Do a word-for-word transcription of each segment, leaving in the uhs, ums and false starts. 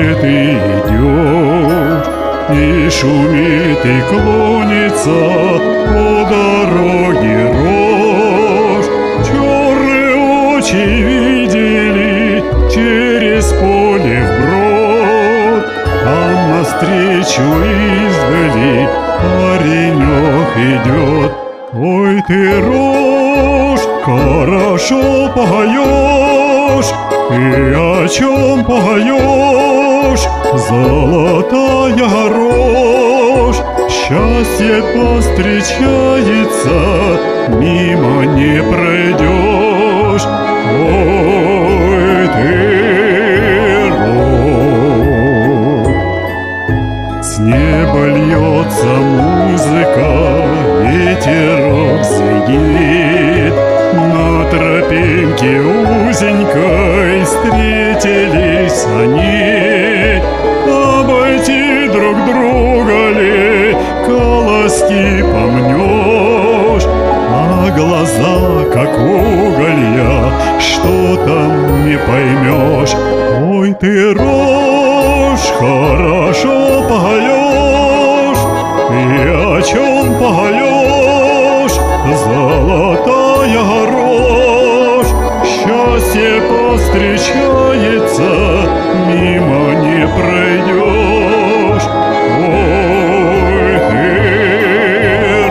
идет и идет, и шумит и клонится по дороге рожь. Черные очи видели через поле вброд, а навстречу издали паренек идет. Ой ты, рожь, хорошо поешь, и о чем поешь? Золотая рожь, счастье повстречается, мимо не пройдешь. Ой ты, рожь, с неба льется музыка, ветерок звенит, на тропинке узенькой встретились они. Обойти друг друга ли, колоски помнешь, а глаза, как уголья, что там не поймешь. Ой ты, рожь, хорошо поешь, и о чем поешь? Золотая рожь, счастье повстречается, мимо не пройдешь. Ой ты,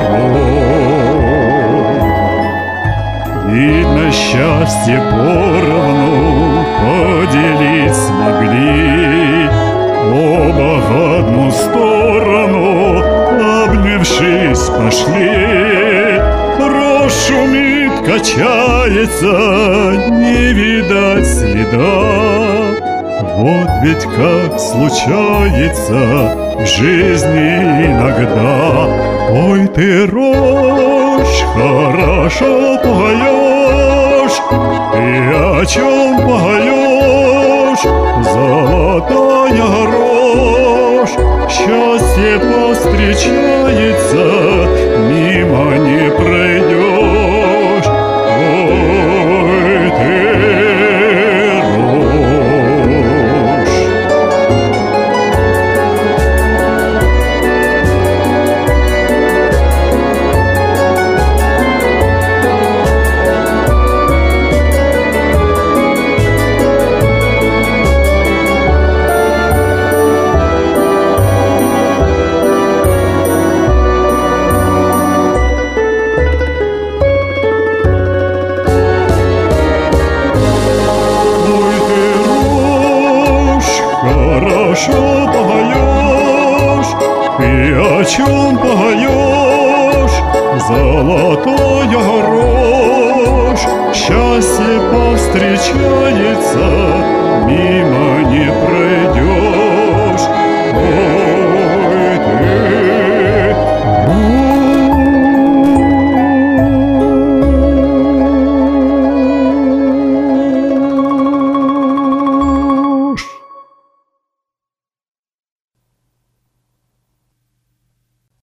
рожь, видно, счастье поровну поделить смогли, оба в одну сторону, обнявшись, пошли. Рожь шумит, качается, не видать следа. Вот ведь как случается в жизни иногда. Ой ты, рожь, хорошо поешь, и о чем поешь? Золотая рожь, счастье повстречается, мимо не пройдешь. Ой ты, рожь. Хорошо поешь, и о чем поешь? Золотая рожь, счастье повстречается, мимо не пройдешь.